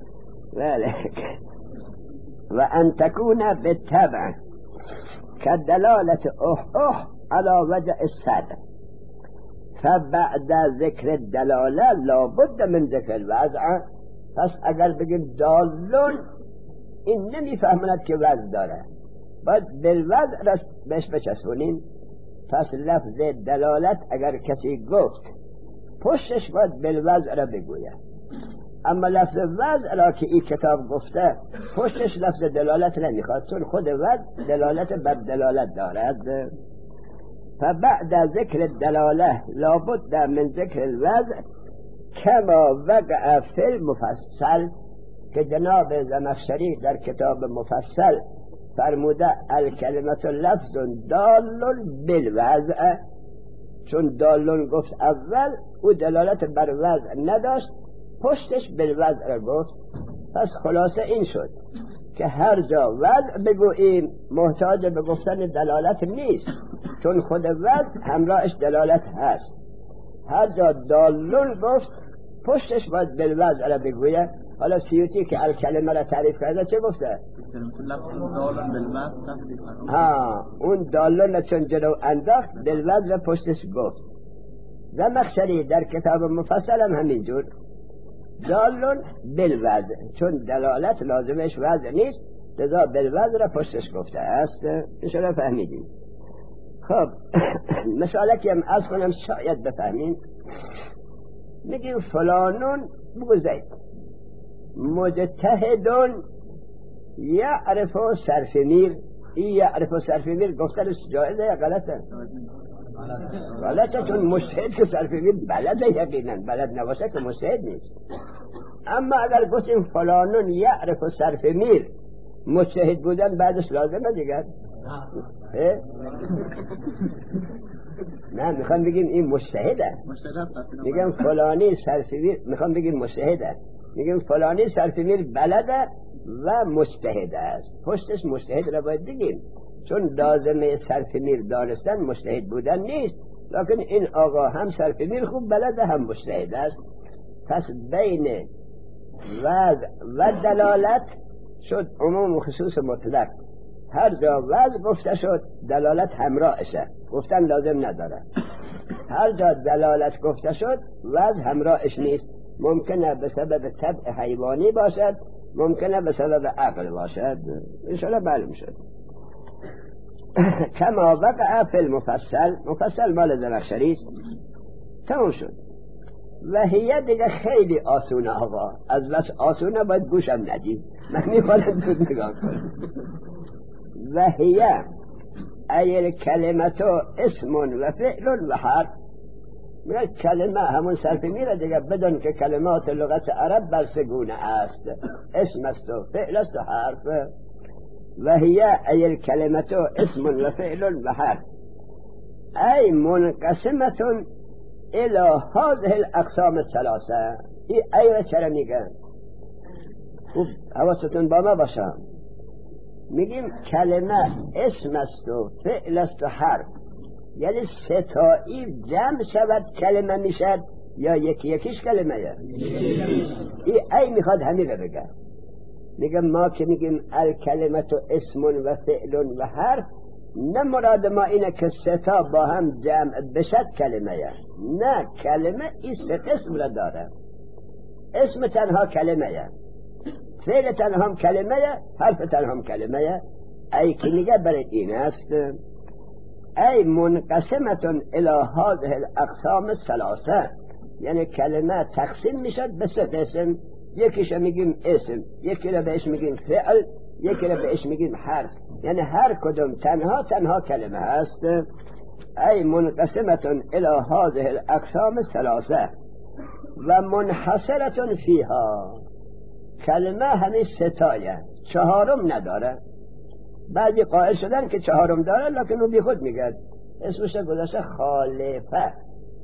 و ان تکون بالطبع که دلالت اوه علی وجه الصدر، فبعد ذکر دلاله لابد من ذکر الوضع. پس اگر بگیم دالون، این نمیفهمند که وضع داره، باید بالوضع را بهش بچسبونیم. پس لفظ دلالت اگر کسی گفت پشتش باید بالوضع را بگوید، اما لفظ وضع را که این کتاب گفته پشتش لفظ دلالت نمیخواد، چون خود وضع دلالت بر دلالت دارد. فبعد ذکر الدلاله لابد من ذکر الوضع کما وقع فی المفصل، که جناب زمخشری در کتاب مفصل فرموده الکلمت لفظ دال بالوضع. چون دالون گفت اول، او دلالت بر وضع نداشت، پشتش بالوضع را گفت. پس خلاصه این شد که هر جا وضع بگوییم محتاج به گفتن دلالت نیست، چون خود وضع همراهش دلالت هست. هر جا دالون گفت پشتش باید بالوضع را بگوید. حالا سیوطی که الکلمه را تعریف کرده چه گفته؟ اون دالون چون جلو انداخت بالوضع پشتش گفت. زمخشری در کتاب مفصل هم همینجور دالون بالوضع، چون دلالت لازمش وضع نیست، لذا بالوضع را پشتش گفته است. انشاءالله فهمیدیم. خب مثاله که هم از کنم شاید بفهمیم. میگیم فلانون بگو زید مجتهدون یعرف صرف میر. این یعرف صرف میر گفتنش جایزه یا غلطه؟ غلطه، چون مجتهد که صرف میر بلده، یقینا بلد نباشه که مجتهد نیست. اما اگر گفتیم فلانون یعرف صرف میر، مجتهد بودن بعدش لازمه دیگر. نه میخوام بگیم این مجتهده، میگم فلانی صرف میر، میخوام بگیم مجتهده، میگیم فلانی صرف میر بلده و مجتهد است. پشتش مجتهد را باید بگیم، چون لازمه صرف میر دانستن مجتهد بودن نیست، لکن این آقا هم صرف میر خوب بلده هم مجتهد است. پس بین وضع و دلالت شد عموم و خصوص مطلق. هر جا وضع گفته شد دلالت همراهشه، گفتن لازم نداره. هر جا دلالت گفته شد وضع همراهش نیست، ممکنه به سبب طبع حیوانی باشد، ممکنه به سبب عقل باشد. انشاءالله معلوم شد. کما وقع فی المفصل، مفصل مال زمخشری است. تمام شد. و هیه دیگه خیلی آسونه آقا، از بس آسونه باید گوشم ندید، من میخوام زود نگاه کنم. و هیه ای کلمتو اسم و فعل و حرف. میگه کلمه همون صرف میره دیگه، بدون که کلمات لغت عرب بر سگونه است، اسم است و فعل است و حرف. و هیه ای کلمتو اسم و فعل و حرف ای منقسمتون الى هذه الاقسام الثلاثه. این ای را چرا میگن؟ خوب حواستون با ما باشه. میگیم کلمه اسم است و فعل است و حرف، یعنی ستایی جمع شود کلمه میشد یا یکی یکیش کلمه یه؟ این ای میخواد همین رو بگه. میگم ما که میگیم الکلمت و اسم و فعل و حرف، نه مراد ما اینه که ستا با هم جمع بشد کلمه یه. نه، کلمه این سه قسم را داره. اسم تنها کلمه یه، فعل تنها کلمه یه، حرف تنها کلمه یه. ای که میگه برای این است ای منقسمتون الى هذه الاقسام الثلاثه، یعنی کلمه تقسیم میشد به سه قسم. یکیش میگیم اسم، یکی را بهش میگیم فعل، یکی را بهش میگیم حرف، یعنی هر کدوم تنها کلمه هست. ای منقسمتون الى هذه الاقسام الثلاثه و منحصرتون فیها. کلمه همین ستایه، چهارم نداره. بعضی قائل شدن که چهارم داره، لکن او بی خود میگه، اسمش گذاشته خالفه.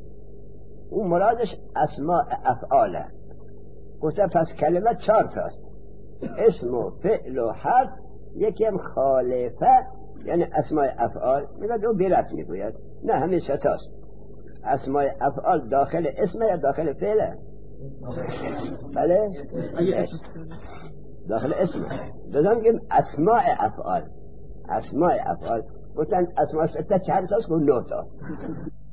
اون مرادش اسماء افعاله. گفته پس کلمه چهار تاست، اسم و فعل و حرف، یکی هم خالفه یعنی اسماء افعال. میگه او بیرفت میگوید نه همین سه تاست. اسماء افعال داخل اسم یا داخل فعله؟ بله داخل اسم. دوزان گیم اسماء افعال. اسماء افعال گفتن اسماء سته چند تاست؟ گفت 9 تا.